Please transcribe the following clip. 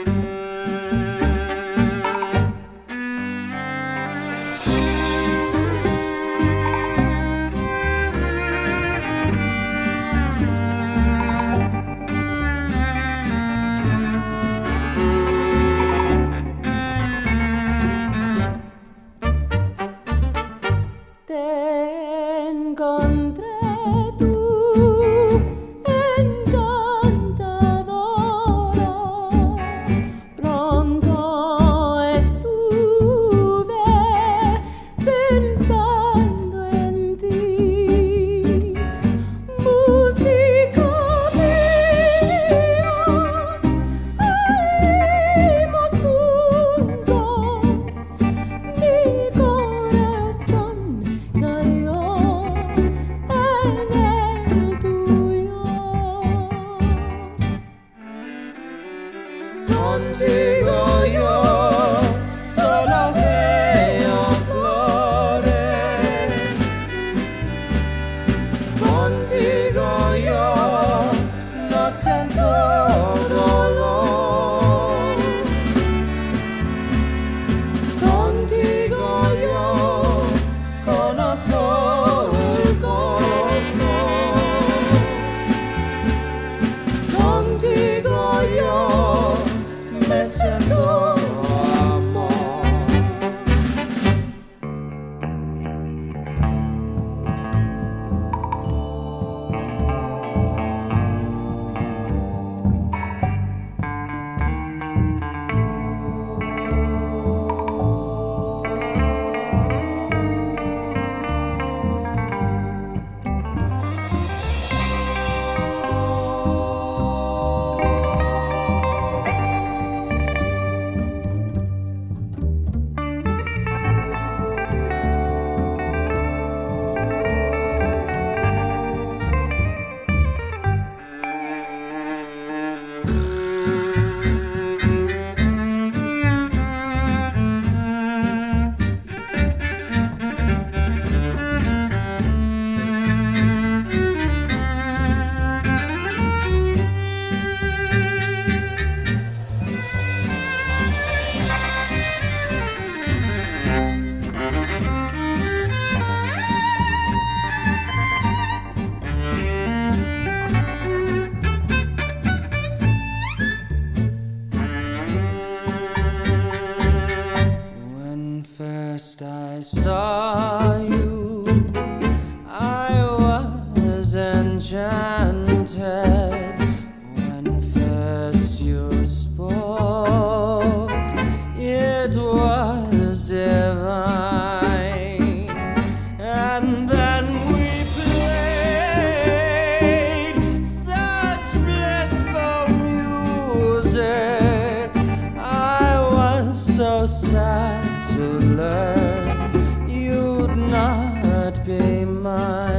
Contigo yo solo veo flores, contigo yo no siento dolor, contigo yo conozco el cosmos, contigo yo me siento amor. First I saw you, I was enchanted. When first you spoke, it was divine. And then we played such blissful music. I was so sad to learn you'd not be mine.